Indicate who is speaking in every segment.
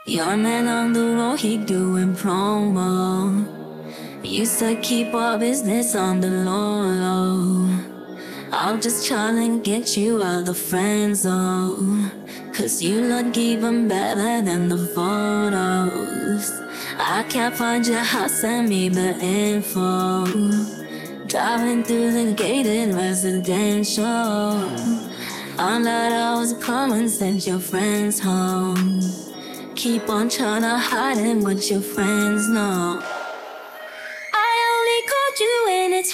Speaker 1: Your man on the road, he doing promo. Used to keep our business on the low. I'm just trying to get you out the friend zone, 'cause you look even better than the photos. I can't find your house, send me the info. Driving through the gated residential. Found out I was a con and sent your friends home. Keep on trying to hide it, but your friends know. I only called you when it's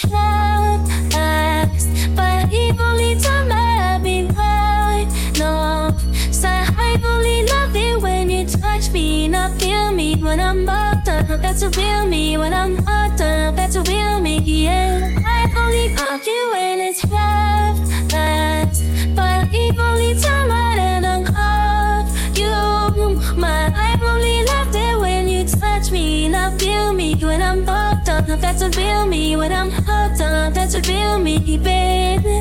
Speaker 1: fast, but evilly time that I've been right. No, so I only love it when you touch me, not feel me when I'm fucked up. That's a real me when I'm fucked up. That's a real me, yeah. I only called you when it's fast, but evilly time that I'm caught you. I only loved it when you touch me, not feel me when I'm fucked up. That's a real me when I'm fucked up. That's a real me, baby.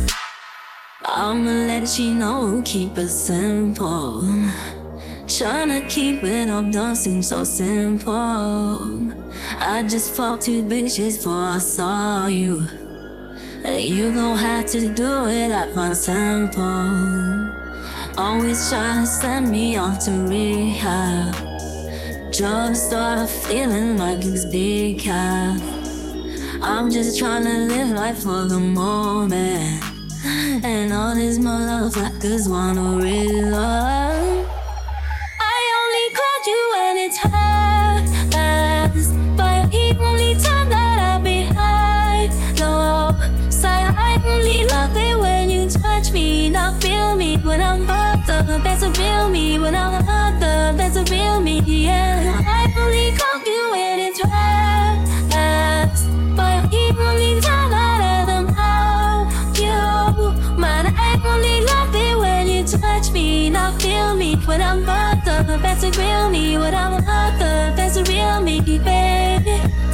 Speaker 1: I'ma let you know, keep it simple. Tryna keep it up don't seem so simple. I just fought 2 bitches before I saw you. You gon' have to do it at my tempo. Always try to send me off to rehab. Drugs start feeling like it's decaf. I'm just trying to live life for the moment, and all these motherfuckers wanna real love. I only called you when it's fast, but equally time that I'll be high. No, so I only love it when you touch me, not feel me when I'm fucked up. That's a real me when I'm fucked up. That's a real me, yeah. I only call you when it's fast, but equally time that I'm out. You, man, I only love it when you touch me, not feel me when I'm fucked up. That's a real me when I'm fucked up. That's a real me, baby.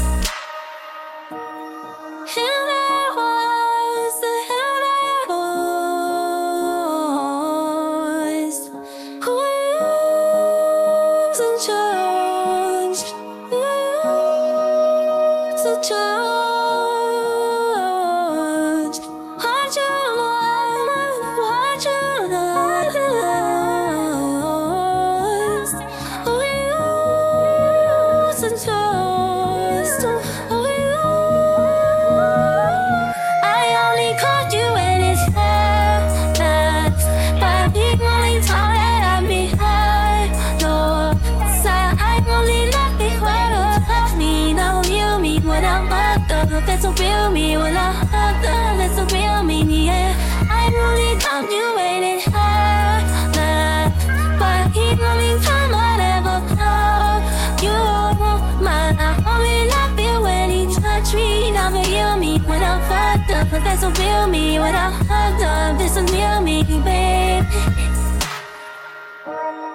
Speaker 1: That's a real me when I hug them. That's a real me, yeah. I really love you when it's hard, but equally time I never call you. Man, I only love you when you touch me. Not real me when I'm fucked up, but that's a real me when I hug them. That's a real me, baby.